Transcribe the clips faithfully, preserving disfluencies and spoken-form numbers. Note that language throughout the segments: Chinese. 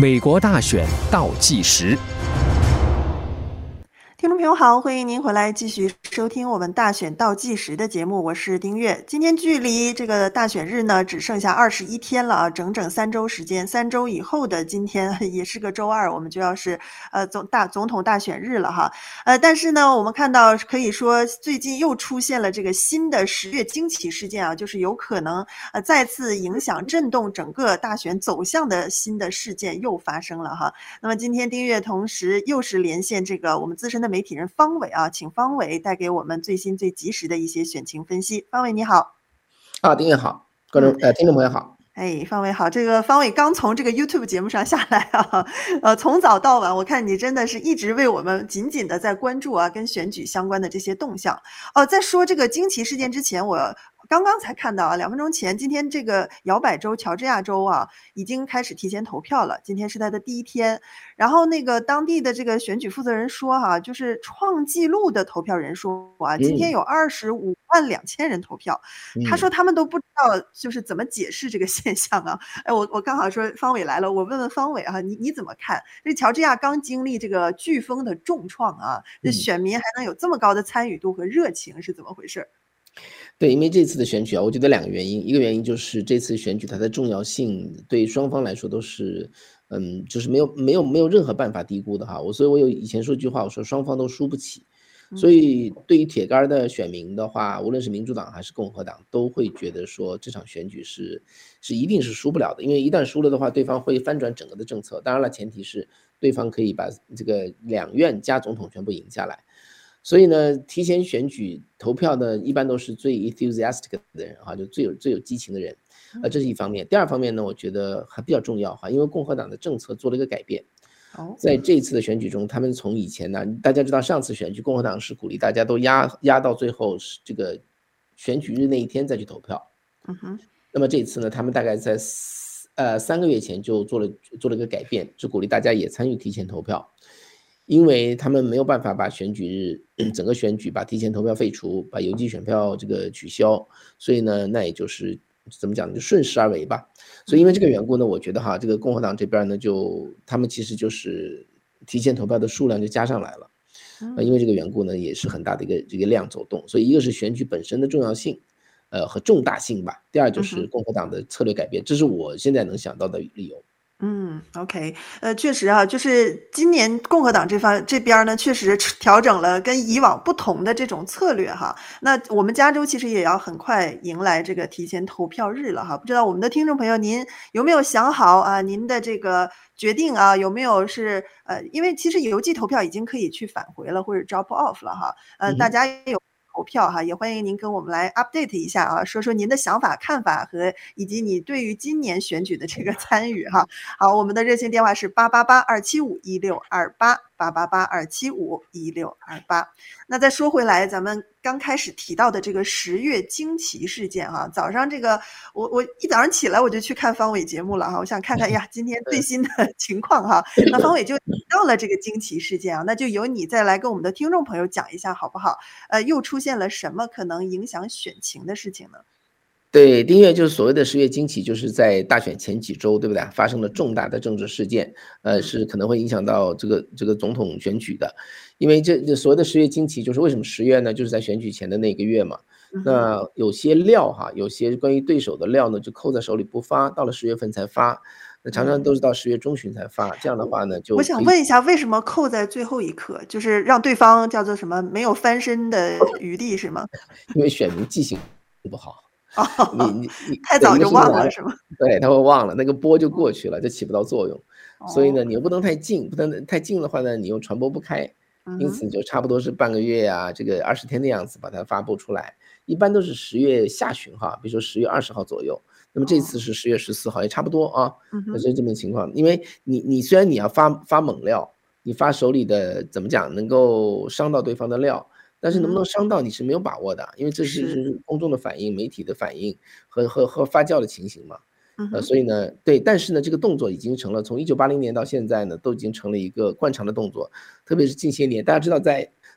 美国大选倒计时。 听众朋友好，欢迎您回来继续收听我们大选倒计时的节目，我是丁月。今天距离这个大选日呢，只剩下二十一天了啊，整整三周时间。三周以后的今天也是个周二，我们就要是呃总大总统大选日了哈。呃，但是呢，我们看到可以说最近又出现了这个新的十月惊奇事件啊，就是有可能呃再次影响震动整个大选走向的新的事件又发生了哈。那么今天丁月同时又是连线这个我们资深的媒体人方伟啊，请方伟带给我们最新最及时的一些选情分析。方伟你好。 啊，丁月好，观众、嗯、呃听众朋友好。 哎，方伟好，这个方伟刚从这个 YouTube 节目上下来啊，呃，从早到晚，我看你真的是一直为我们紧紧的在关注啊，跟选举相关的这些动向。哦、呃，在说这个惊奇事件之前，我刚刚才看到啊，两分钟前，今天这个摇摆州乔治亚州啊，已经开始提前投票了，今天是它的第一天。然后那个当地的这个选举负责人说哈、啊，就是创纪录的投票人数啊，今天有二十五万两千人投票。嗯、他说他们都不知道就是怎么解释这个现象啊。哎，我我刚好说方伟来了，我问问方伟啊，你你怎么看？这乔治亚刚经历这个飓风的重创啊，这选民还能有这么高的参与度和热情，是怎么回事？ 对，因为这次的选举啊，我觉得两个原因，一个原因就是这次选举它的重要性对双方来说都是，嗯，就是没有没有没有任何办法低估的哈。我所以，我有以前说一句话，我说双方都输不起。所以对于铁杆的选民的话，无论是民主党还是共和党，都会觉得说这场选举是是一定是输不了的，因为一旦输了的话，对方会翻转整个的政策。当然了，前提是对方可以把这个两院加总统全部赢下来。所以呢，提前选举投票呢，一般都是最 enthusiastic 的人哈，就最有最有激情的人，呃，这是一方面。第二方面呢，我觉得还比较重要哈，因为共和党的政策做了一个改变。在这一次的选举中，他们从以前呢，大家知道上次选举共和党是鼓励大家都压压到最后这个选举日那一天再去投票。 嗯哼。 那么这一次呢，他们大概在呃三个月前就做了做了一个改变，是鼓励大家也参与提前投票。因为他们没有办法把选举日整个选举把提前投票废除，把邮寄选票这个取消，所以呢，那也就是怎么讲呢，就顺势而为吧。所以因为这个缘故呢，我觉得哈，这个共和党这边呢，就他们其实就是提前投票的数量就加上来了，呃，因为这个缘故呢，也是很大的一个这个量走动。所以一个是选举本身的重要性，呃和重大性吧。第二就是共和党的策略改变，这是我现在能想到的理由。 嗯 ，OK， 呃，确实啊，就是今年共和党这方这边呢，确实调整了跟以往不同的这种策略哈。那我们加州其实也要很快迎来这个提前投票日了哈。不知道我们的听众朋友您有没有想好啊？您的这个决定啊，有没有是呃，因为其实邮寄投票已经可以去返回了或者 drop off 了哈。呃，大家也有投票哈，也欢迎您跟我们来 update 一下啊，说说您的想法、看法和以及你对于今年选举的这个参与哈。好，我们的热线电话是八八八二七五一六二八八八八二七五一六二八。那再说回来，咱们刚开始提到的这个十月惊奇事件哈，早上这个我我一早上起来我就去看方伟节目了哈，我想看看呀今天最新的情况哈。那方伟就提到了这个惊奇事件啊，那就由你再来跟我们的听众朋友讲一下好不好？呃，又出现了什么可能影响选情的事情呢？ 对，丁月就是所谓的十月惊奇，就是在大选前几周，对不对？发生了重大的政治事件，呃，是可能会影响到这个这个总统选举的。因为这这所谓的十月惊奇，就是为什么十月呢？就是在选举前的那个月嘛。那有些料哈，有些关于对手的料呢，就扣在手里不发，到了十月份才发。那常常都是到十月中旬才发，这样的话呢，就我想问一下，为什么扣在最后一刻，就是让对方叫做什么没有翻身的余地是吗？ 因为选民记性不好。 哦， 你你你太早就忘了是吗？ 对，他会忘了，那个波就过去了，就起不到作用。所以呢，你又不能太近，不能太近的话呢，你又传播不开，因此就差不多是半个月啊，这个二十天的样子把它发布出来。一般都是十月下旬哈，比如说十月二十号左右。那么这次是十月十四号，也差不多啊。那是这么情况，因为你你虽然你要发发猛料，你发手里的怎么讲能够伤到对方的料。但是能不能伤到你是没有把握的，因为这是公众的反应、媒体的反应和和和发酵的情形嘛。呃，所以呢，对，但是呢，这个动作已经成了从一九八零年到现在呢，都已经成了一个惯常的动作。特别是近些年，大家知道在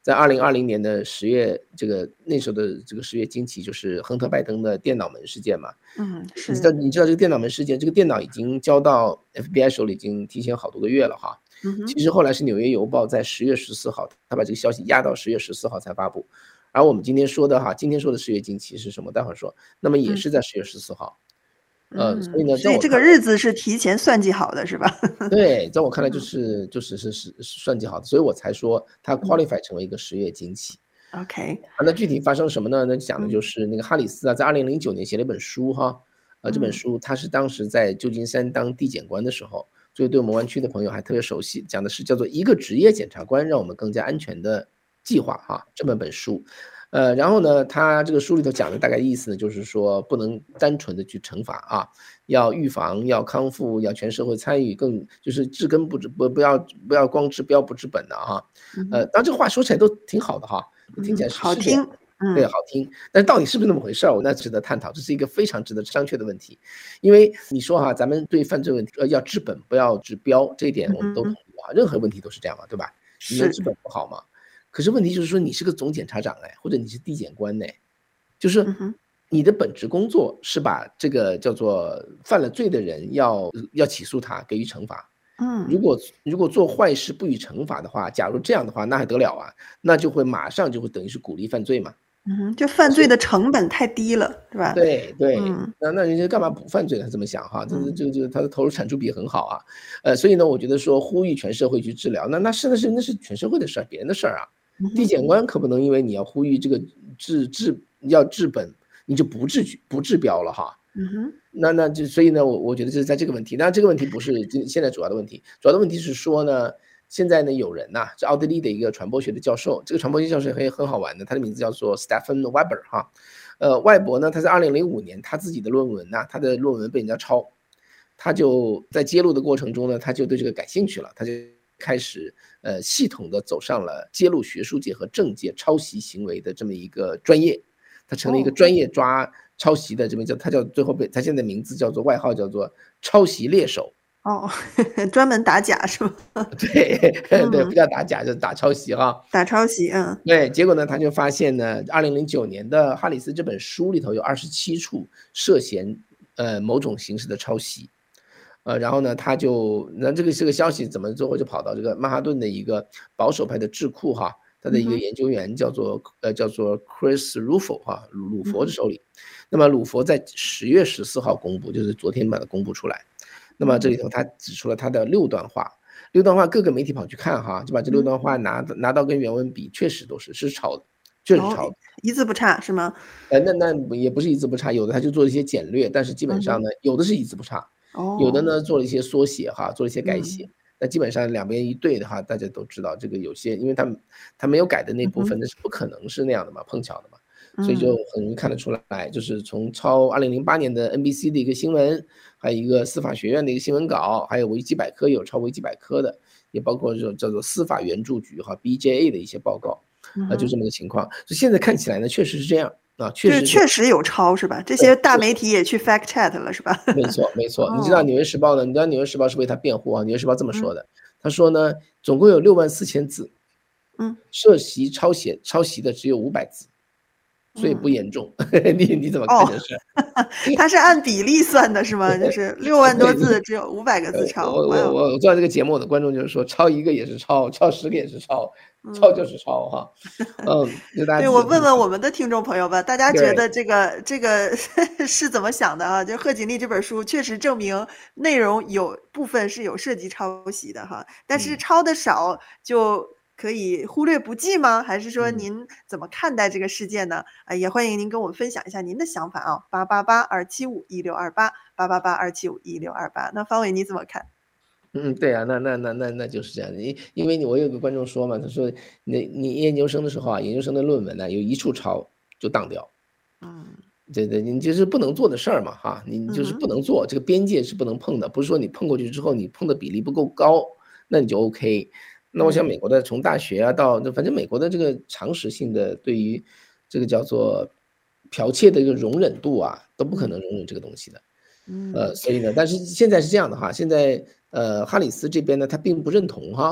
在二零二零年的十月，这个那时候的这个十月惊奇就是亨特拜登的电脑门事件嘛。 嗯， 你知道是。 你知道这个电脑门事件，这个电脑已经交到 F B I 手里已经提前好多个月了哈。 嗯哼。 其实后来是纽约邮报在十月十四号，他把这个消息压到十月十四号才发布。而我们今天说的哈，今天说的十月惊奇是什么？待会儿说，那么也嗯。 是在十月十四号。呃，所以嗯， 呢， 所以这个在我看来日子是提前算计好的是吧？ 对，在我看来就嗯。 是就是是是算计好的，所以我才说它嗯。 qualify 成为一个十月惊奇。 OK。 啊，那具体发生什么呢？那讲的嗯。 就是那个哈里斯啊，在二零零九年写了一本书哈。呃，这本嗯。 书他是当时在旧金山当地检官的时候，所以对我们湾区的朋友还特别熟悉，讲的是叫做一个职业检察官让我们更加安全的计划哈，这么本书。呃，然后呢，他这个书里头讲的大概意思呢，就是说不能单纯的去惩罚啊，要预防，要康复，要全社会参与，更就是治根不治不不要不要光治标不治本的哈。呃， 嗯哼。 当然这话说起来都挺好的哈，听起嗯， 来是是这样。 好听。 对， 嗯。 好听，但是到底是不是那么回事儿，那值得探讨，这是一个非常值得商榷的问题。因为你说哈，咱们对犯罪问题，呃，要治本不要治标，这一点我们都同嗯哼。 意啊，任何问题都是这样嘛，对吧？你能治是。 本不好吗？可是问题就是说你是个总检察长哎，或者你是地检官哎，就是嗯哼。 你的本职工作是把这个叫做犯了罪的人要要起诉他，给予惩罚。如嗯。 果如果做坏事不予惩罚的话，假如这样的话，那还得了啊，那就会马上就会等于是鼓励犯罪嘛。 嗯哼，就犯所以罪的成本太低了，是吧？ 对对， 嗯。 那那人家干嘛不犯罪呢？这么想哈，这嗯。 这这他的投入产出比很好啊。呃，所以呢，我觉得说呼吁全社会去治疗，那那是那是那是全社会的事儿，别人的事儿啊。地嗯哼。 检官可不能因为你要呼吁这个治治要治本，你就不治不治标了哈。 嗯哼。 那那就所以呢，我我觉得这是在这个问题，当然这个问题不是今现在主要的问题，主要的问题是说呢，现在呢有人呐，是奥地利的一个传播学的教授，这个传播学教授很很好玩的，他的名字叫做 Stefan Weber 哈。呃，外博呢，他在二零零五年他自己的论文呐，他的论文被人家抄，他就在揭露的过程中呢，他就对这个感兴趣了，他就开始呃系统的走上了揭露学术界和政界抄袭行为的这么一个专业，他成了一个哦。 专业抓抄袭的这么叫他叫最后被他现在名字叫做外号叫做抄袭猎手。 哦，专门打假是吗？ 对对，不嗯。 叫打假，就是打抄袭哈。 打抄袭，嗯。 对，结果呢，他就发现呢，二零零九年的哈里斯这本书里头有二十七处涉嫌呃某种形式的抄袭。呃，然后呢，他就那这个这个消息怎么最后就跑到这个曼哈顿的一个保守派的智库哈，他的一个嗯哼。 研究员叫做呃叫做 Chris Rufo 哈，鲁鲁嗯哼。 佛的手里。那么鲁佛在十月十四号公布，就是昨天把它公布出来。那么这里嗯。 头他指出了他的六段话，六段话各个媒体跑去看哈，就把这六嗯。 段话拿拿到跟原文比，确实都是是抄的，确实哦， 抄的。 一字不差是吗？ 呃，那那也不是一字不差，有的他就做了一些简略，但是基本嗯哼。 上呢，有的是一字不差，有的哦。 呢做了一些缩写哈，做了一些改写。 嗯。 那基本上两边一对的话，大家都知道这个有些，因为他他没有改的那嗯哼。 部分，那是不可能是那样的嘛，碰巧的嘛。所以就嗯。 很容易看得出来，就是从抄二零零八年的 N B C 的一个新闻，还有一个司法学院的一个新闻稿，还有维基百科有抄维基百科的，也包括这种叫做司法援助局哈 B J A 的一些报告，啊，就嗯哼。 这么个情况。所以现在看起来呢，确实是这样啊，确就是实是。 确实有抄是吧？这对， 些大确实。 媒体也去 fact check 了是吧？ 没错没错，你知道哦。 纽约时报呢，你知道纽约时报是为他辩护啊，纽约时报这么嗯。 说的，他说呢，总共有六万四千字， 嗯。 涉袭抄写抄袭的只有五百字，所以不嗯。 严重。你你怎么看哦， 这事？ 它是按比例算的是吗？就是六万多对， 字只有五百个呃， 字抄， 我我哇哦。 我做这个节目，我的观众就是说抄一个也是抄，抄十个也是抄，抄就嗯。 是抄哈。嗯，就大家对， 自己去看。 我问问我们的听众朋友吧，大家觉对。 得这个这个是怎么想的啊？就贺锦丽这本书确实证明内容有部分是有涉及抄袭的哈，但是嗯。 抄得少就可以忽略不计吗？还是说嗯。 您怎么看待这个事件呢？啊，也欢迎您跟我们分享一下您的想法啊，八八八二七五一六二八，八八八二七五一六二八，那方伟你怎么看？ 嗯，对啊，那那那那那就是这样的。因因为我有个观众说嘛，他说你你研究生的时候啊，研究生的论文呢，有一处抄就当掉。 嗯。 对对，你就是不能做的事儿嘛哈，你就是不嗯哼。 能做，这个边界是不能碰的，不是说你碰过去之后，你碰的比例不够高，那你就 OK。那我想嗯。 美国的从大学啊到反正美国的这个常识性的对于这个叫做剽窃的一个容忍度啊，都不可嗯。 能容忍这个东西的。呃， 嗯。 所以呢，但是现在是这样的哈，现在呃哈里斯这边呢，他并不认同哈，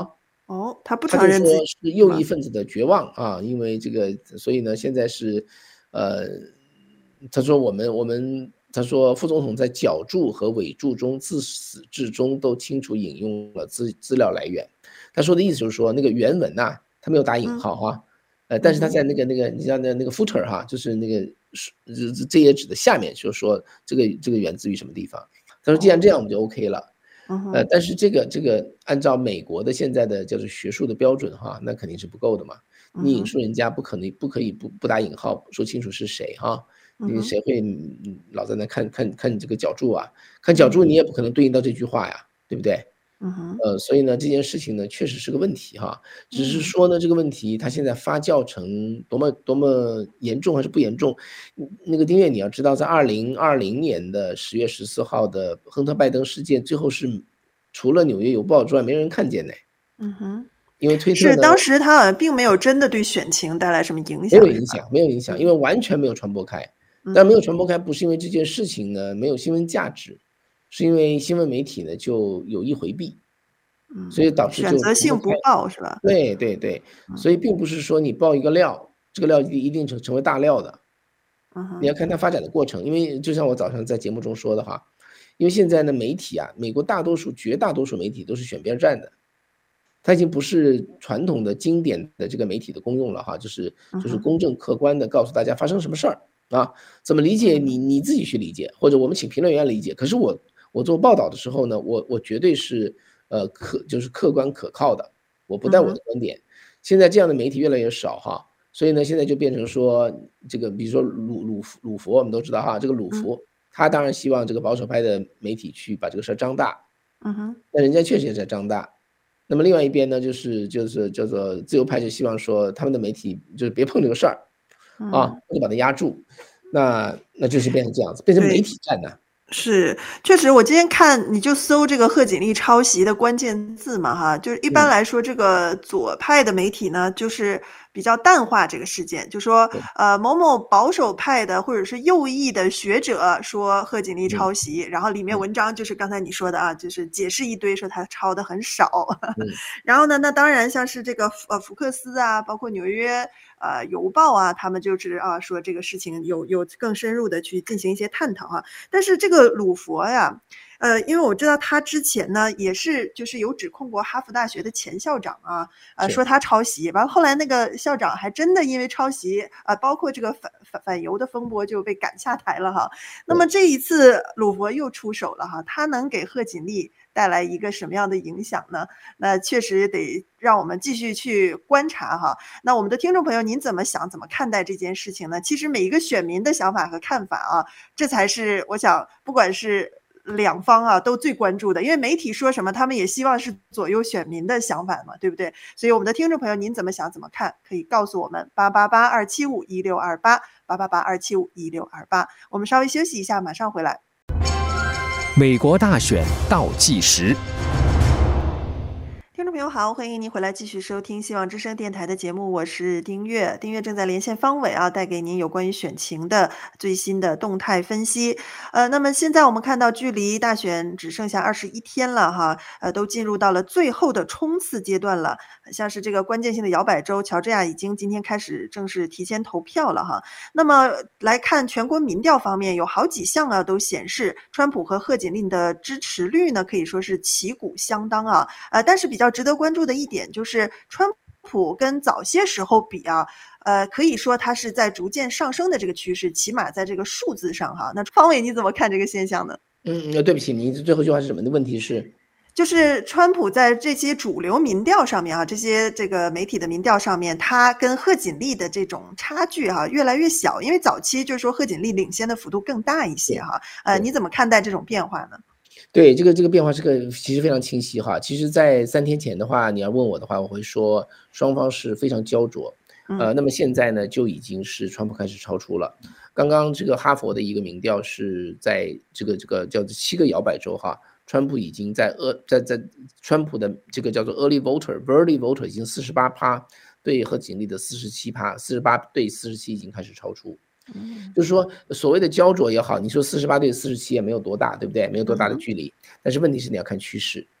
哦，他不他就说承认自己是右吗？ 翼分子的绝望啊，因为这个，所以呢，现在是，呃，他说我们我们他说副总统在脚注和尾注中自始至终都清楚引用了资资料来源。他说的意思就是说，那个原文呐、他没有打引嗯号哈，呃，但是他嗯哼在那个那个你像那那个 footer 哈，就是那个是这这页纸的下面，就是说这个这个源自于什么地方。他说既然这样， 哦， 我们就 OK 了。呃， 嗯哼但是这个这个按照美国的现在的叫做学术的标准哈，那肯定是不够的嘛。 嗯哼你引述人家不可能不可以不不打引号，说清楚是谁哈， 嗯哼你谁会嗯嗯老在那看看看你这个脚注啊？看脚嗯哼注你也不可能对应到这句话呀，对不对？ 嗯哼呃，所以呢，这件事情呢，确实是个问题哈。只是嗯说呢，这个问题它现在发酵成多么多么严重还是不严重。嗯那个丁月你要知道，在二零二零年的十月十四号的亨特拜登事件，最后是除了《纽约邮报》之外，没人看见的。 嗯哼， 因为推特是呢当时他好像并没有真的对选情带来什么影响，是吧？ 没有影响，没有影响，因嗯为完全没有传播开。但没有嗯传播开，不是因为这件事情呢没有新闻价值，是因为新闻媒体呢就有意回避，所嗯， 以导致选就传不开。 择性不报是吧？ 对对对， 嗯所以并不是说你爆一个料，这个料一定一定成成为大料的， 嗯哼你要看它发展的过程。因为就像我早上在节目中说的哈，因为现在呢媒体啊，美国大多数绝大多数媒体都是选边站的，它已经不是传统的经典的这个媒体的功用了哈，就是嗯哼就是公正客观的告诉大家发生什么事儿啊，怎么理解嗯你你自己去理解，或者我们请评论员理解。可是我我做报道的时候呢，我我绝对是呃客就是客观可靠的，我不带我嗯哼的观点。现在这样的媒体越来越少哈，所以呢，现在就变成说这个，比如说鲁鲁鲁佛，我们都知道哈，这个鲁嗯佛他当然希望这个保守派的媒体去把这个事儿张大， 嗯哼那人家确实也在张大。那么另外一边呢，就是就是叫做自由派就希望说他们的媒体就是别碰这个事儿，啊， 嗯， 或者把它压住，那那就是变成这样子，变成媒对。 体战呐。 是，确实，我今天看你就搜这个贺锦丽抄袭的关键字嘛，哈，就是一般嗯， 来说，这个左派的媒体呢，就是比较淡化这个事件，就说， 对， 呃，某某保守派的或者是右翼的学者说贺锦丽嗯抄袭，然后里面嗯文章就是刚才你说的啊，就是解释一堆，说他抄的很少。 嗯然后呢，那当然像是这个呃福克斯啊，包括纽约呃邮报啊，他们就是啊说这个事情有有更深入的去进行一些探讨啊。但是这个鲁佛呀，呃，因为我知道他之前呢也是就是有指控过哈佛大学的前校长啊，呃， 是， 说他抄袭，完了后来那个校长还真的因为抄袭啊、呃包括这个反反反犹的风波就被赶下台了哈。那么对。 这一次鲁佛又出手了哈，他能给贺锦丽带来一个什么样的影响呢？那确实得让我们继续去观察哈。那我们的听众朋友，您怎么想、怎么看待这件事情呢？其实每一个选民的想法和看法啊，这才是我想，不管是两方啊，都最关注的。因为媒体说什么，他们也希望是左右选民的想法嘛，对不对？所以我们的听众朋友，您怎么想、怎么看，可以告诉我们八八八二七五一六二八八八八二七五一六二八。我们稍微休息一下，马上回来。 美国大选倒计时。 听众朋友好，欢迎您回来继续收听希望之声电台的节目，我是丁月。丁月正在连线方伟啊，带给您有关于选情的最新的动态分析。呃，那么现在我们看到，距离大选只剩下二十一天了哈，呃，都进入到了最后的冲刺阶段了。像是这个关键性的摇摆州，乔治亚已经今天开始正式提前投票了哈。那么来看全国民调方面，有好几项啊都显示，川普和贺锦丽的支持率呢可以说是旗鼓相当啊。呃，但是比较值得关注的一点就是，川普跟早些时候比啊，呃，可以说它是在逐渐上升的这个趋势，起码在这个数字上哈。那方伟你怎么看这个现象呢？ 嗯，呃，对不起，你最后一句话是什么？的问题是？ 就是川普在这些主流民调上面啊，这些这个媒体的民调上面，他跟贺锦丽的这种差距哈、越来越小，因为早期就是说贺锦丽领先的幅度更大一些哈、呃， 对你怎么看待这种变化呢？ 对，这个这个变化是个其实非常清晰哈。其实在三天前的话，你要问我的话，我会说双方是非常焦灼。呃， 嗯那么现在呢，就已经是川普开始超出了。刚刚这个哈佛的一个民调是在这个这个叫做七个摇摆州哈，川普已经在呃在在川普的这个叫做 early voter early voter 已经四十八趴，对贺锦丽的四十七趴，四十八对四十七已经开始超出。 嗯就是说所谓的焦灼也好，你说四十八对四十七也没有多大，对不对？没有多大的嗯哼距离。但是问题是你要看趋势，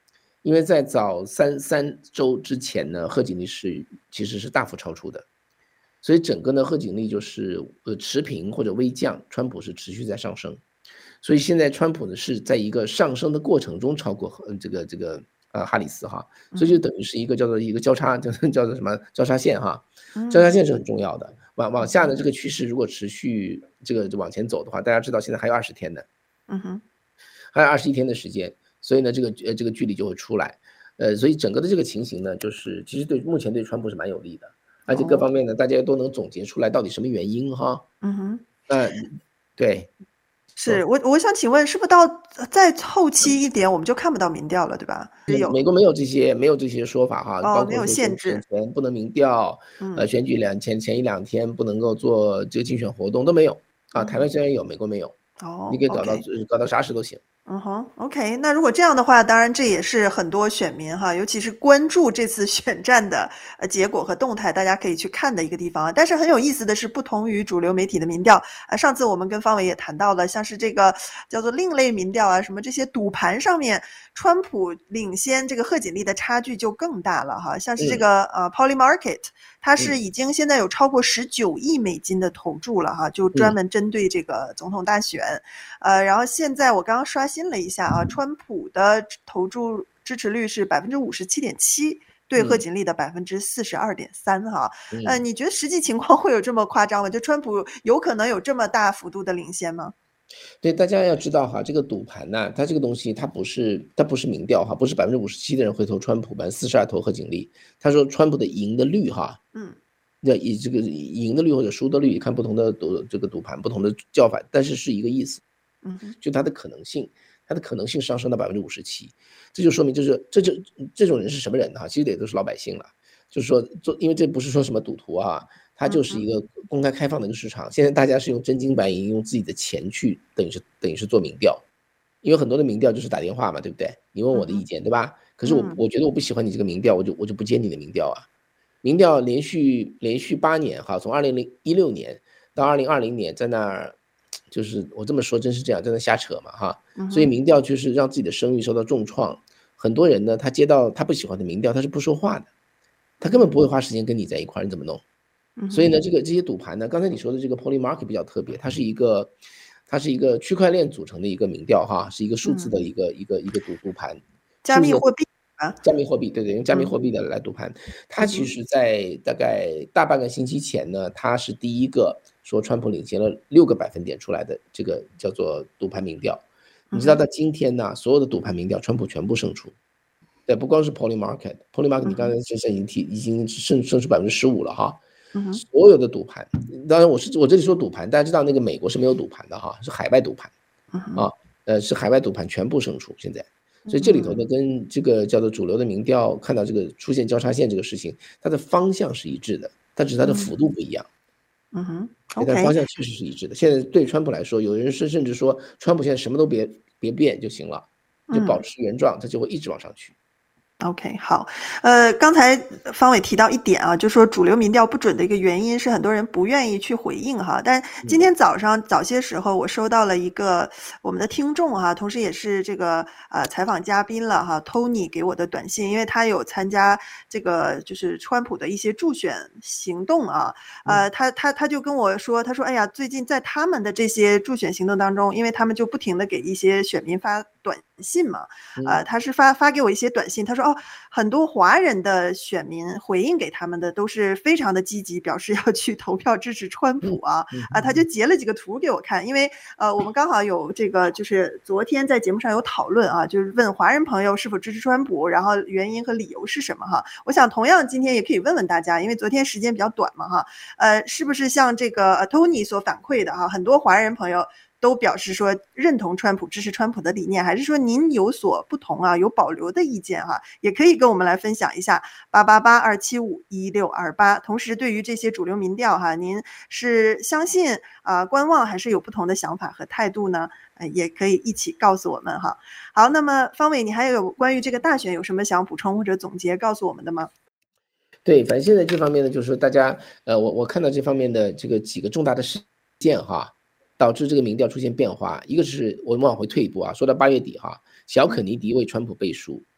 因为在早三三周之前呢，贺锦丽是其实是大幅超出的，所以整个呢贺锦丽就是呃持平或者微降，川普是持续在上升，所以现在川普呢是在一个上升的过程中超过呃这个这个呃哈里斯哈，所以就等于是一个叫做一个交叉叫叫做什么交叉线哈，交叉线是很重要的，往往下呢这个趋势如果持续这个往前走的话，大家知道现在还有二十天呢， 嗯哼， 还有二十一天的时间。所以呢，这个呃这个距离就会出来，呃，所以整个的这个情形呢，就是其实对目前对川普是蛮有利的，而且各方面呢，大家都能总结出来到底什么原因哈。 嗯哼， 那对， 是我我想请问，是不是到再后期一点我们就看不到民调了，对吧？有美国没有这些没有这些说法哈， 哦， 包没有括限制， 选前不能民调，呃，选举两前前一两天不能够做这个竞选活动都没有啊，台湾虽然有，美国没有， 哦， 你可以搞到 OK 搞到啥事都行。 嗯哼 ，OK， 那如果这样的话，当然这也是很多选民哈，尤其是关注这次选战的呃结果和动态，大家可以去看的一个地方。但是很有意思的是，不同于主流媒体的民调，啊，上次我们跟方伟也谈到了，像是这个叫做另类民调啊，什么这些赌盘上面，川普领先这个贺锦丽的差距就更大了哈。像是这个、嗯、呃 Polymarket， 它是已经现在有超过十九亿美金的投注了哈，就专门针对这个总统大选。呃，然后现在我刚刚刷新了一下啊，川普的投注支持率是百分之五十七点七，对贺锦丽的百分之四十二点三哈。呃，你觉得实际情况会有这么夸张吗？就川普有可能有这么大幅度的领先吗？ 对，大家要知道哈，这个赌盘呢，它这个东西它不是它不是民调哈，不是百分之五十七的人会投川普，百分之四十二投贺锦丽。他说川普的赢的率哈，嗯，那以这个赢的率或者输的率，看不同的赌这个赌盘不同的叫法，但是是一个意思，嗯，就它的可能性，它的可能性上升到百分之五十七，这就说明就是这就这种人是什么人呢？其实也都是老百姓了，就是说做，因为这不是说什么赌徒啊。它就是一个公开开放的一个市场，现在大家是用真金白银，用自己的钱去，等于是等于是做民调，因为很多的民调就是打电话嘛，对不对？你问我的意见，对吧？可是我我觉得我不喜欢你这个民调，我就我就不接你的民调啊。民调连续连续八年哈，从二零一六年到二零二零年，在那儿就是我这么说真是这样，在那瞎扯嘛哈。所以民调就是让自己的声誉受到重创，很多人呢，他接到他不喜欢的民调，他是不说话的，他根本不会花时间跟你在一块儿，你怎么弄？所以呢，这个这些赌盘呢，刚才你说的这个 Polymarket 比较特别，它是一个，它是一个区块链组成的一个民调哈，是一个数字的一个、嗯、一个一个赌赌盘， 加密货币啊， 加密货币，对对，用加密货币的来赌盘。嗯、它其实在大概大半个星期前呢，它是第一个说川普领先了六个百分点出来的这个叫做赌盘民调。你知道到今天呢，所有的赌盘民调川普全部胜出。对，不光是 Polymarket，Polymarket 你刚才先生已经提已经胜胜出百分之十五了哈。所有的赌盘，当然我是我这里说赌盘，大家知道那个美国是没有赌盘的哈，是海外赌盘，啊，呃是海外赌盘全部胜出现在，所以这里头呢跟这个叫做主流的民调看到这个出现交叉线这个事情，它的方向是一致的，但只是它的幅度不一样。 嗯哼， 但方向确实是一致的。现在对川普来说，有人是甚至说川普现在什么都别别变就行了，就保持原状，它就会一直往上去。 OK， 好，呃，刚才方伟提到一点啊，就说主流民调不准的一个原因是很多人不愿意去回应哈。但今天早上早些时候，我收到了一个我们的听众哈，同时也是这个呃采访嘉宾了哈 ，Tony 给我的短信，因为他有参加这个就是川普的一些助选行动啊，呃，他他他就跟我说，他说，哎呀，最近在他们的这些助选行动当中，因为他们就不停的给一些选民发短信嘛，呃，他是发发给我一些短信，他说哦，很多华人的选民回应给他们的都是非常的积极，表示要去投票支持川普啊，啊，他就截了几个图给我看，因为呃，我们刚好有这个就是昨天在节目上有讨论啊，就是问华人朋友是否支持川普，然后原因和理由是什么哈，我想同样今天也可以问问大家，因为昨天时间比较短嘛哈，呃，是不是像这个、呃、Tony 所反馈的哈，很多华人朋友都表示说认同川普，支持川普的理念，还是说您有所不同啊，有保留的意见哈、啊，也可以跟我们来分享一下八八八二七五一六二八。同时，对于这些主流民调哈、啊，您是相信啊、呃、观望，还是有不同的想法和态度呢？呃，也可以一起告诉我们哈。好，那么方伟，你还有关于这个大选有什么想补充或者总结告诉我们的吗？ 对，反正现在这方面呢，就是说大家呃，我我看到这方面的这个几个重大的事件哈。导致这个民调出现变化，一个是我们往回退一步啊，说到八月底哈，小肯尼迪为川普背书，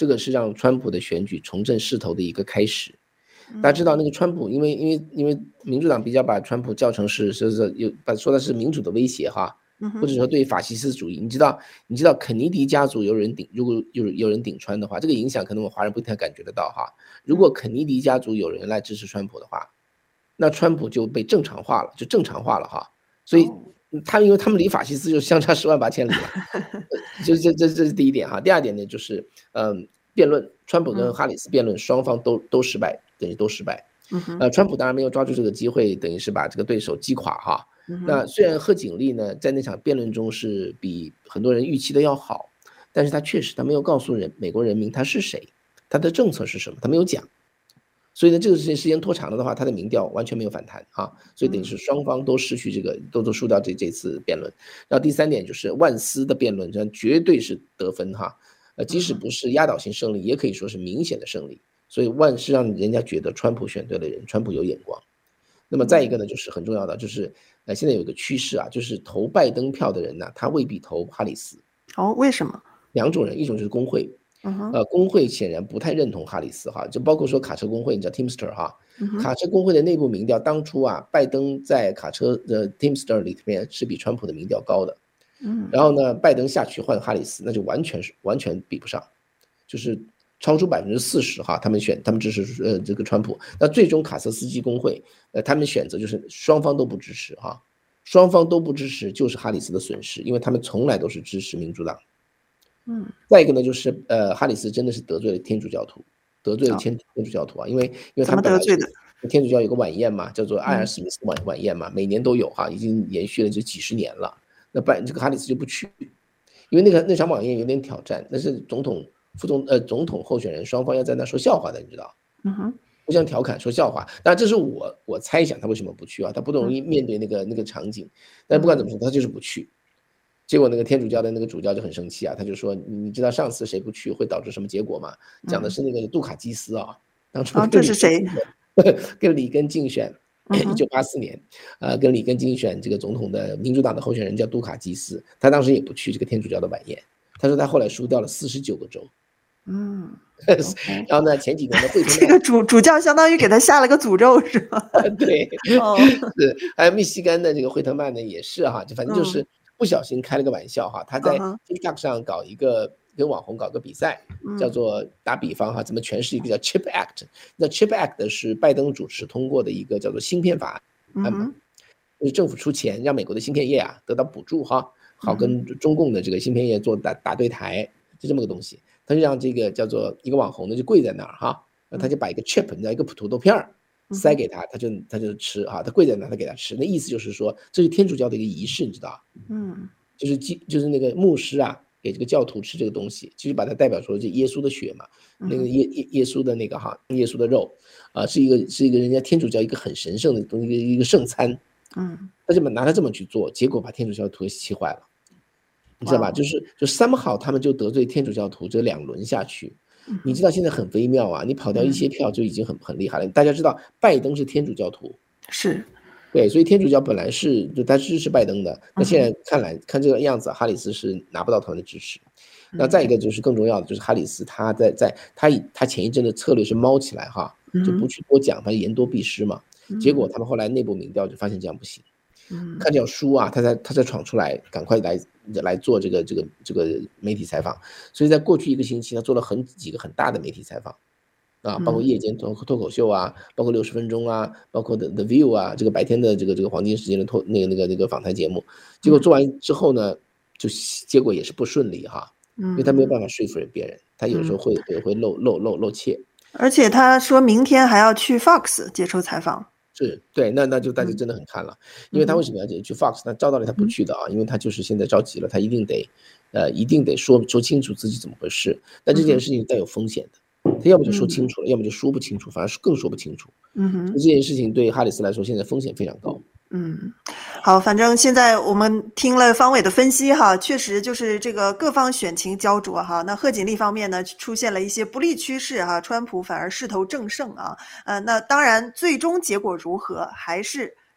这个是让川普的选举重振势头的一个开始。大家知道那个川普，因为因为因为民主党比较把川普叫成是是是有把说的是民主的威胁哈，或者说对法西斯主义。你知道你知道肯尼迪家族有人顶，如果有有人顶川的话，这个影响可能我们华人不太感觉得到哈。如果肯尼迪家族有人来支持川普的话，那川普就被正常化了，就正常化了哈。所以他因为他们离法西斯就相差十万八千里了，这这这这是第一点哈。第二点呢，就是嗯，辩论，川普跟哈里斯辩论，双方都都失败，等于都失败。呃，川普当然没有抓住这个机会，等于是把这个对手击垮哈。那虽然贺锦丽呢在那场辩论中是比很多人预期的要好，但是他确实他没有告诉人美国人民他是谁，他的政策是什么，他没有讲。所以呢，这个事情时间拖长了的话，他的民调完全没有反弹啊，所以等于是双方都失去这个，都都输掉这这次辩论。然后第三点就是万斯的辩论，这绝对是得分哈，呃，即使不是压倒性胜利，也可以说是明显的胜利。所以万是让人家觉得川普选对了人，川普有眼光。那么再一个呢，就是很重要的，就是呃，现在有个趋势啊，就是投拜登票的人呢，他未必投哈里斯。 哦，为什么？ 两种人，一种就是工会。呃，工会显然不太认同哈里斯哈，就包括说卡车工会，你知道 Teamster 哈，卡车工会的内部民调，当初啊，拜登在卡车的 Teamster 里面是比川普的民调高的，然后呢，拜登下去换哈里斯，那就完全是完全比不上，就是超出百分之四十哈，他们选他们支持呃这个川普，那最终卡车司机工会呃他们选择就是双方都不支持哈，双方都不支持就是哈里斯的损失，因为他们从来都是支持民主党。嗯，再一个呢，就是呃，哈里斯真的是得罪了天主教徒，得罪了天天主教徒啊，因为因为他本来天主教有个晚宴嘛，叫做艾尔史密斯晚晚宴嘛，每年都有哈，已经延续了这几十年了。那拜这个哈里斯就不去，因为那个那场晚宴有点挑战，那是总统副总呃总统候选人双方要在那说笑话的，你知道？嗯哼，互相调侃说笑话。当然这是我我猜想他为什么不去啊，他不容易面对那个那个场景，但不管怎么说，他就是不去。结果那个天主教的那个主教就很生气啊，他就说你知道上次谁不去会导致什么结果吗？讲的是那个杜卡基斯啊，当初这是谁？ 跟里根竞选，一九八四年，呃，跟里根竞选这个总统的民主党的候选人叫杜卡基斯，他当时也不去这个天主教的晚宴，他说他后来输掉了四十九个州。嗯，然后呢，前几年的惠特曼， 这个主主教相当于给他下了个诅咒，是吧？ 对，哦，是，还有密西根的这个惠特曼呢，也是哈，就反正就是。不小心开了个玩笑哈，他在 TikTok 上搞一个跟网红搞个比赛，叫做打比方哈，怎么诠释一个叫 Chip Act。那 Chip Act 是拜登主持通过的一个叫做芯片法案嘛，就是政府出钱让美国的芯片业啊得到补助哈，好跟中共的这个芯片业做打打对台，就这么个东西。他就让这个叫做一个网红呢就跪在那儿哈，他就把一个 chip， 你知道一个土豆片儿。塞给他，他就他就吃啊，他跪在那，他给他吃，那意思就是说，这是天主教的一个仪式，你知道？嗯，就是就是那个牧师啊，给这个教徒吃这个东西，其实把它代表说这耶稣的血嘛，那个耶耶耶稣的那个哈，耶稣的肉，啊，是一个是一个人家天主教一个很神圣的东西，一个一个圣餐。嗯，他就拿他这么去做，结果把天主教徒气坏了，你知道吧？就是就somehow他们就得罪天主教徒，这两轮下去。你知道现在很微妙啊，你跑掉一些票就已经很很厉害了。大家知道拜登是天主教徒， 是， 对，所以天主教本来是就他支持拜登的，那现在看来看这个样子，哈里斯是拿不到他们的支持。那再一个就是更重要的，就是哈里斯他在在他他前一阵的策略是猫起来哈，就不去多讲，他言多必失嘛。结果他们后来内部民调就发现这样不行。看着要输啊，他才他才闯出来，赶快来来做这个这个这个媒体采访。所以在过去一个星期，他做了很几个很大的媒体采访，啊，包括夜间脱脱口秀啊，包括六十分钟啊，包括 The The View 啊，这个白天的这个这个黄金时间的脱那个那个那个访谈节目。结果做完之后呢，就结果也是不顺利哈，因为他没有办法说服别人，他有时候会会会露露露露怯。 而且他说明天还要去 Fox 接受采访。 是对，那那就大家真的很看了，因为他为什么要去 Fox？ 那照道理他不去的啊，因为他就是现在着急了，他一定得，呃，一定得说说清楚自己怎么回事。但这件事情带有风险的，他要么就说清楚了，要么就说不清楚，反而是更说不清楚。嗯哼，这件事情对哈里斯来说现在风险非常高。 嗯，好，反正现在我们听了方伟的分析哈，确实就是这个各方选情焦灼哈。那贺锦丽方面呢，出现了一些不利趋势哈，川普反而势头正盛啊。呃，那当然最终结果如何，还是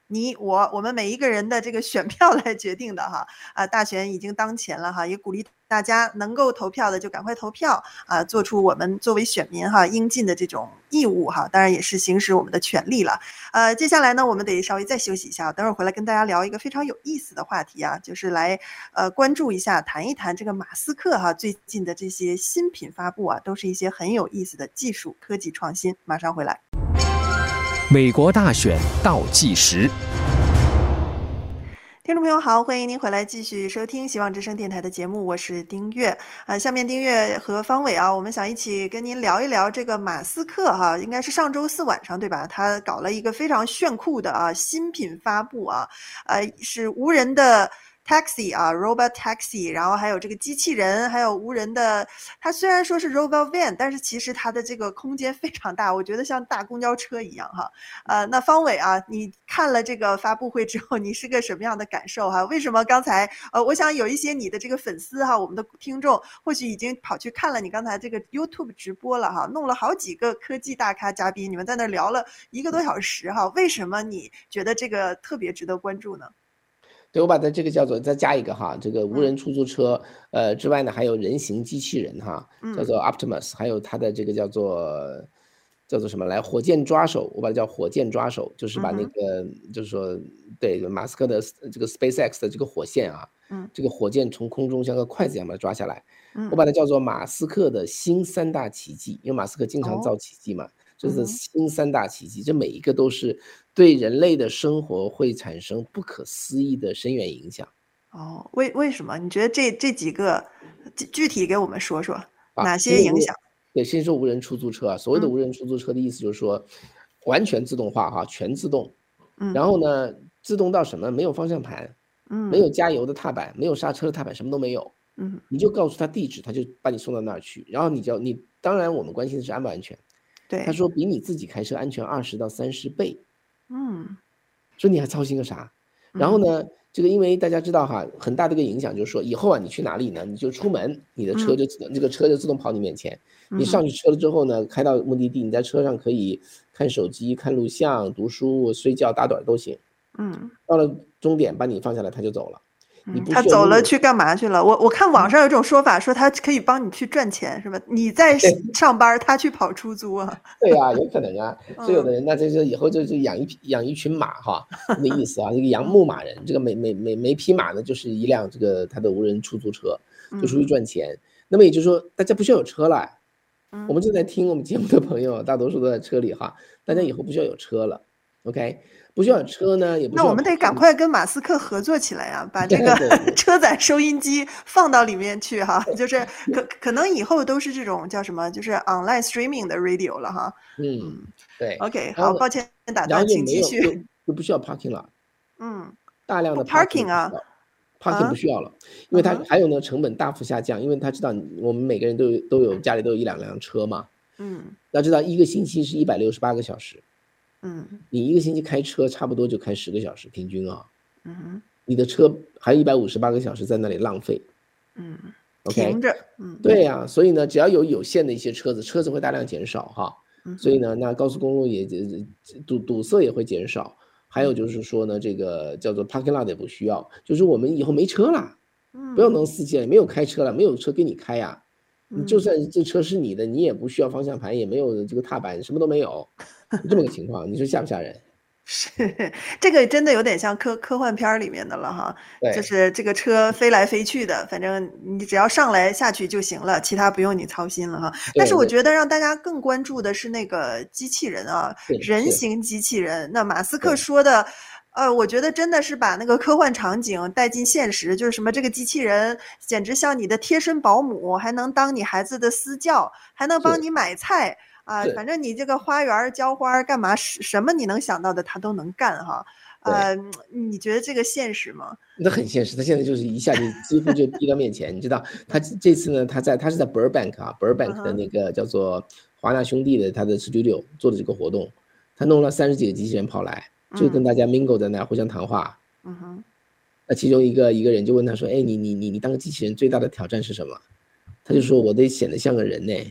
你我我们每一个人的这个选票来决定的哈。啊，大选已经当前了哈，也鼓励大家能够投票的就赶快投票啊，做出我们作为选民哈应尽的这种义务哈，当然也是行使我们的权利了。呃，接下来呢，我们得稍微再休息一下，等会儿回来跟大家聊一个非常有意思的话题啊，就是来呃关注一下，谈一谈这个马斯克哈最近的这些新品发布啊，都是一些很有意思的技术科技创新。马上回来。 美国大选倒计时。 听众朋友好，欢迎您回来继续收听希望之声电台的节目，我是丁月。呃，下面丁月和方伟啊，我们想一起跟您聊一聊这个马斯克哈，应该是上周四晚上对吧？他搞了一个非常炫酷的啊新品发布啊，呃，是无人的taxi 啊 robot taxi， 然后还有这个机器人，还有无人的，它虽然说是 robot van， 但是其实它的这个空间非常大，我觉得像大公交车一样哈。呃，那方伟啊，你看了这个发布会之后，你是个什么样的感受哈？为什么刚才呃，我想有一些你的这个粉丝哈，我们的听众或许已经跑去看了你刚才这个 YouTube 直播了哈，弄了好几个科技大咖嘉宾，你们在那聊了一个多小时哈，为什么你觉得这个特别值得关注呢？ 对，我把它这个叫做再加一个哈，这个无人出租车，嗯、呃之外呢，还有人形机器人哈，叫做 Optimus，、嗯、还有它的这个叫做叫做什么来火箭抓手，我把它叫火箭抓手，就是把那个、嗯、就是说对马斯克的这个 SpaceX 的这个火箭啊，嗯，这个火箭从空中像个筷子一样把它抓下来，嗯，我把它叫做马斯克的新三大奇迹，因为马斯克经常造奇迹嘛。哦，这是新三大奇迹，这每一个都是对人类的生活会产生不可思议的深远影响。 哦，为为什么？你觉得这这几个具体给我们说说哪些影响？ 对，先说无人出租车啊，所谓的无人出租车的意思就是说，嗯、完全自动化哈，全自动。嗯，然后呢，自动到什么？没有方向盘，嗯，没有加油的踏板，没有刹车的踏板，什么都没有。嗯，你就告诉他地址，他就把你送到那儿去。然后你就你当然我们关心的是安不安全。 对， 他说比你自己开车安全二十到三十倍， 嗯， 说你还操心个啥？然后呢，嗯、这个因为大家知道哈，很大的一个影响就是说，以后啊你去哪里呢？你就出门，你的车就自动、嗯、这个车就自动跑你面前，你上去车了之后呢，开到目的地，你在车上可以看手机、看录像、读书、睡觉、打盹都行， 嗯， 到了终点把你放下来，他就走了。你不他走了去干嘛去了？我我看网上有种说法，说他可以帮你去赚钱，是吧？你在上班，他去跑出租啊？ 对啊，有可能啊。所以有的人那就是以后就是养一匹养一群马哈，这个意思啊。这个养牧马人，这个每每每每匹马呢就是一辆这个他的无人出租车，就出去赚钱。嗯、那么也就是说，大家不需要有车了。嗯、我们正在听我们节目的朋友，大多数都在车里哈，大家以后不需要有车了。OK。不需要车呢，也不需要。 那我们得赶快跟马斯克合作起来呀，把这个车载收音机放到里面去哈，就是可可能以后都是这种叫什么，就是 online streaming 的 radio 了哈。 嗯，对。 OK， 好，抱歉打断，请继续。 就不需要 parking 了。 嗯， 大量的 parking 啊 ，parking 不需要了，因为它还有呢成本大幅下降，因为他知道我们每个人都有都有家里都有一两辆车嘛。 嗯， 要知道一个星期是一百六十八个小时。 嗯， 你一个星期开车差不多就开十个小时平均啊， 嗯， 你的车还有一百五十八个小时在那里浪费， 嗯 ，OK， 停着，嗯， 对呀、啊，所以呢，只要有有限的一些车子，车子会大量减少哈， 嗯、 所以呢，那高速公路也堵堵塞也会减少，还有就是说呢，这个叫做 parking lot 也不需要，就是我们以后没车了， 嗯， 不要弄司机了，没有开车了，没有车给你开呀、啊，你就算这车是你的，你也不需要方向盘，也没有这个踏板，什么都没有。这么个情况，你说吓不吓人？ 是，这个真的有点像科科幻片里面的了哈，就是这个车飞来飞去的，反正你只要上来下去就行了，其他不用你操心了哈。但是我觉得让大家更关注的是那个机器人啊，人形机器人。那马斯克说的，呃，我觉得真的是把那个科幻场景带进现实，就是什么这个机器人简直像你的贴身保姆，还能当你孩子的私教，还能帮你买菜。啊，反正你这个花园浇花干嘛，什么你能想到的他都能干哈。呃，你觉得这个现实吗？ 那很现实，他现在就是一下就几乎就逼到面前。你知道，他这次呢，他在他是在 Burbank 啊 ，Burbank 的那个叫做华纳兄弟的他的 studio 做的这个活动，他弄了三十几个机器人跑来，就跟大家 mingle 在那互相谈话。 嗯哼。 那其中一个一个人就问他说：“哎，你你你你当个机器人最大的挑战是什么？”他就说：“我得显得像个人呢。”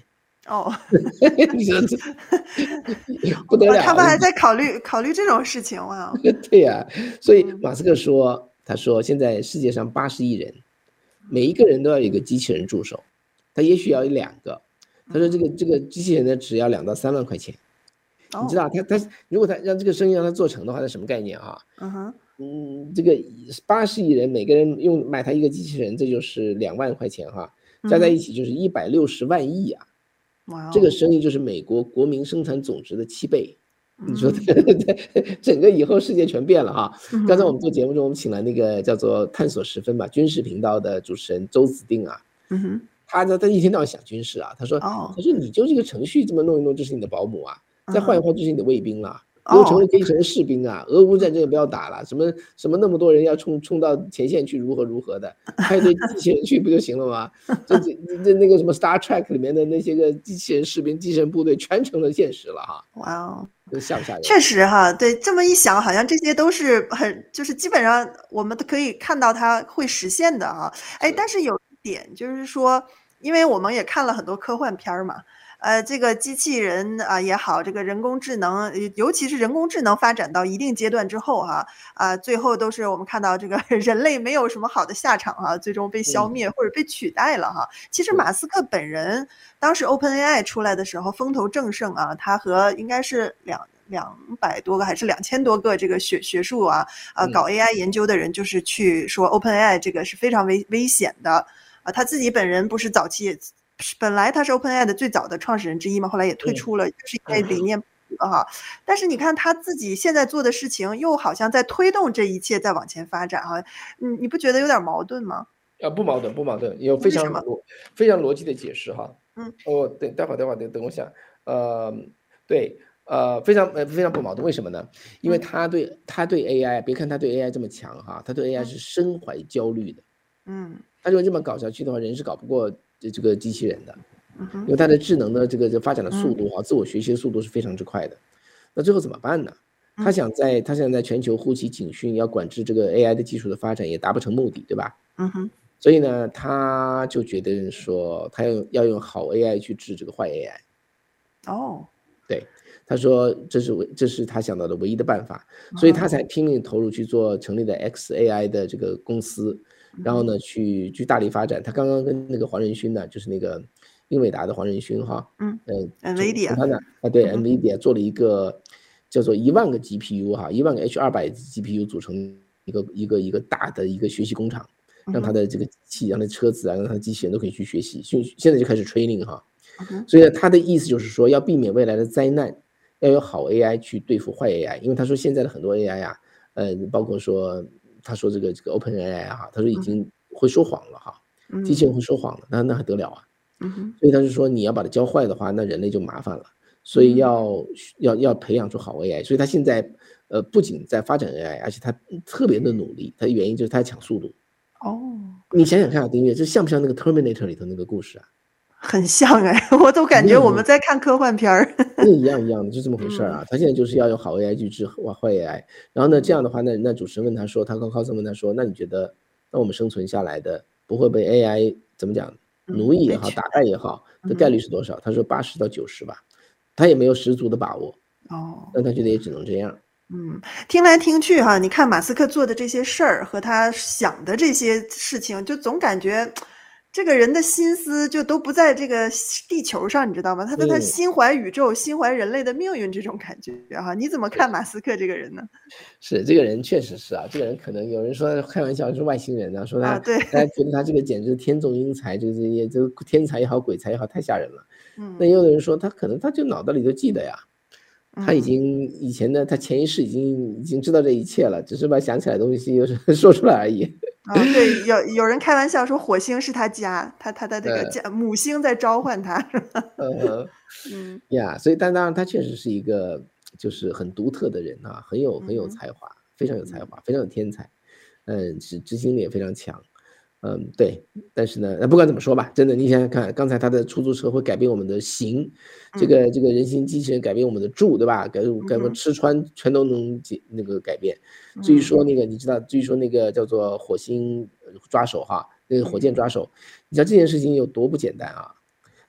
哦， 你说这不得了， 他们还在考虑考虑这种事情啊。 对呀、啊，所以嗯马斯克说，他说现在世界上八十亿人，每一个人都要有一个机器人助手，他也许要有两个。他说这个这个机器人呢，只要两到三万块钱。你知哦， 道他他如果他让这个生意让他做成的话，他什么概念啊？ 嗯哼， 嗯，这个八十亿人每个人用买他一个机器人，这就是两万块钱哈，加在一起就是一百六十万亿啊。 哇哦， 这个生意就是美国国民生产总值的七倍。你说嗯整个以后世界全变了哈。 嗯刚才我们哼做节目中，我们请了那个叫做探索十分吧军事频道的主持人周子定啊， 嗯哼， 他呢他一天到晚想军事啊，他说哦， 他说你就这个程序这么弄一弄，这是你的保姆啊，再换一换就是你的卫兵了。以后成哦， 为可以成为士兵啊，俄乌战争也不要打了，什么什么那么多人要冲冲到前线去，如何如何的，派一堆机器人去不就行了吗？这这这那个什么 Star Trek 里面的那些个机器人士兵、机器人部队全成了现实了哈， 哇哦。 这吓不吓人？ 确实哈，对，这么一想，好像这些都是很，就是基本上我们都可以看到它会实现的啊。哎，但是有一点就是说，因为我们也看了很多科幻片儿嘛，呃，这个机器人啊也好，这个人工智能，呃尤其是人工智能发展到一定阶段之后哈，啊，最后都是我们看到这个人类没有什么好的下场啊，最终被消灭或者被取代了哈。其实马斯克本人当时 OpenAI 出来的时候风头正盛啊，他和应该是两两百多个还是两千多个这个学学术啊呃搞 A I 研究的人，就是去说 OpenAI 这个是非常危危险的啊。他自己本人不是早期本来他是 OpenAI 的最早的创始人之一嘛，后来也退出了，就是因为理念不合哈。但是你看他自己现在做的事情，又好像在推动这一切在往前发展哈。嗯，你不觉得有点矛盾吗？ 啊，不矛盾，不矛盾，有非常逻非常逻辑的解释哈。 嗯， 哦，等待会儿，待会儿，等等我想，呃，对，呃，非常呃非常不矛盾，为什么呢？因为他对他对 A I， 别看他对 A I 这么强哈，他对 A I 是身怀焦虑的。 嗯， 他认为这么搞下去的话，人是搞不过这这个机器人的， 嗯哼， 因为它的智能的这个这发展的速度哈，自我学习的速度是非常之快的。那最后怎么办呢？他想在他想在全球呼起警讯，要管制这个 A I 的技术的发展，也达不成目的，对吧？ 嗯哼， 所以呢，他就决定说，他要要用好 A I 去治这个坏 A I。 哦， 对，他说这是唯这是他想到的唯一的办法，所以他才拼命投入去做成立的 X A I 的这个公司，然后呢去去大力发展。他刚刚跟那个黄仁勋呢，就是那个英伟达的黄仁勋哈， 嗯呃， ，NVIDIA 从他那啊对嗯哼 NVIDIA 做了一个叫做一万个 G P U 哈，一万个 H 二百 G P U 组成一个一个一个大的一个学习工厂，让他的这个机器、让他的车子啊，让他的机器人都可以去学习。现现在就开始 training 哈。所以他的意思就是说，要避免未来的灾难，要有好 A I 去对付坏 A I。因为他说现在的很多 A I 啊，呃，包括说他说这个这个 OpenAI 啊，他说已经会说谎了哈，机器人会说谎了，那那还得了啊？所以他就说你要把它教坏的话，那人类就麻烦了。所以要要要培养出好 A I。所以他现在呃不仅在发展 A I， 而且他特别的努力。他的原因就是他抢速度。 哦， 你想想看啊，丁月，这像不像那个 Terminator 里头那个故事啊？ 很像哎，我都感觉我们在看科幻片儿。 一样一样的，就这么回事啊。他现在就是要有好 A I 去治坏 A I， 然后呢，这样的话，那那主持人问他说，他高高森问他说，那你觉得，那我们生存下来的不会被 A I 怎么讲奴役也好，打败也好的概率是多少？他说八十到九十吧，他也没有十足的把握。 哦， 但他觉得也只能这样。 嗯，听来听去哈，你看马斯克做的这些事儿和他想的这些事情，就总感觉这个人的心思就都不在这个地球上，你知道吗？他他心怀宇宙，心怀人类的命运这种感觉哈。你怎么看马斯克这个人呢？ 是这个人确实是啊，这个人可能有人说开玩笑是外星人啊，说他， 啊、对， 大家觉得他这个简直天纵英才，这个也就天才也好，鬼才也好，太吓人了。 嗯， 那也有的人说他可能他就脑袋里头记得呀。他已经以前的他潜意识已经已经知道这一切了，只是把想起来的东西又是说出来而已。 啊，对，有有人开玩笑说火星是他家，他他的这个家母星在召唤他，是吧？ 嗯嗯呀，所以但当然他确实是一个就是很独特的人啊，很有很有才华，非常有才华，非常有天才，嗯，是执行力也非常强。嗯，对，但是呢，不管怎么说吧，真的，你想想看，刚才他的出租车会改变我们的行，这个这个人形机器人改变我们的住，对吧？改改变吃穿全都能解那个改变。至于说那个，你知道，至于说那个叫做火星抓手哈，那个火箭抓手，你知道这件事情有多不简单啊？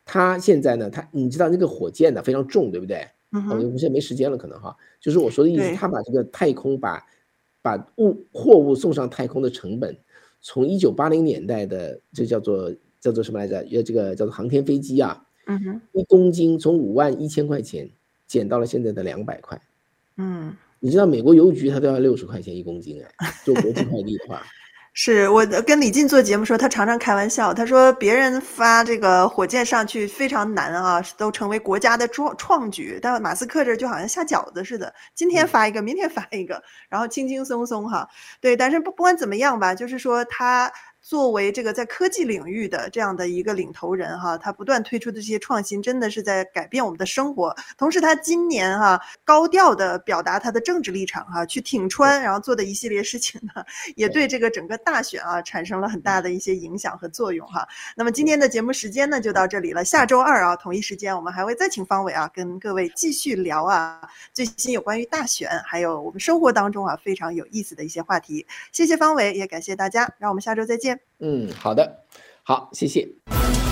他现在呢，他你知道那个火箭呢非常重，对不对？啊，我嗯哼， 现在没时间了，可能哈，就是我说的意思， 对， 他把这个太空把把物货物送上太空的成本，从一九八零年代的这叫做叫做什么来着？呃，这个叫做航天飞机啊， 嗯哼， 一公斤从五万一千块钱减到了现在的两百块。 嗯。 你知道美国邮局它都要六十块钱一公斤哎，做国际快递的话。 是，我跟李进做节目时候，他常常开玩笑，他说别人发这个火箭上去非常难啊，都成为国家的创创举，但马斯克这就好像下饺子似的，今天嗯， 发一个，明天发一个，然后轻轻松松哈。对，但是不不管怎么样吧，就是说他作为这个在科技领域的这样的一个领头人哈，他不断推出的这些创新，真的是在改变我们的生活。同时，他今年哈高调的表达他的政治立场哈，去挺川，然后做的一系列事情呢，也对对， 这个整个大选啊产生了很大嗯， 的一些影响和作用哈。那么今对， 天的节目时间呢就到这里了，下周二啊同一时间我们还会再请方伟啊跟各位继续聊啊最新有关于大选，还有我们生活当中啊非常有意思的一些话题。谢谢方伟，也感谢大家，让我们下周再见。 嗯，好的，好，谢谢。